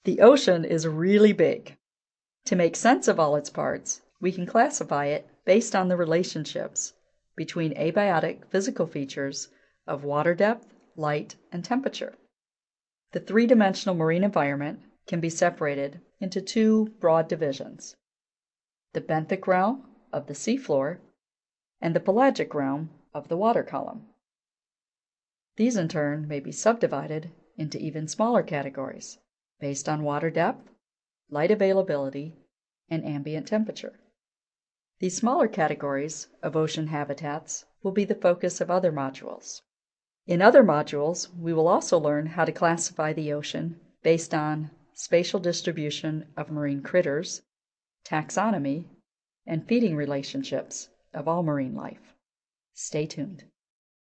The ocean is really big. To make sense of all its parts, we can classify it based on the relationships between abiotic physical features of water depth, light, and temperature. The three-dimensional marine environment can be separated into two broad divisions: the benthic realm of the seafloor and the pelagic realm of the water column. These in turn may be subdivided into even smaller categories based on water depth, light availability, and ambient temperature. These smaller categories of ocean habitats will be the focus of other modules. In other modules, we will also learn how to classify the ocean based on spatial distribution of marine critters, taxonomy, and feeding relationships of all marine life. Stay tuned.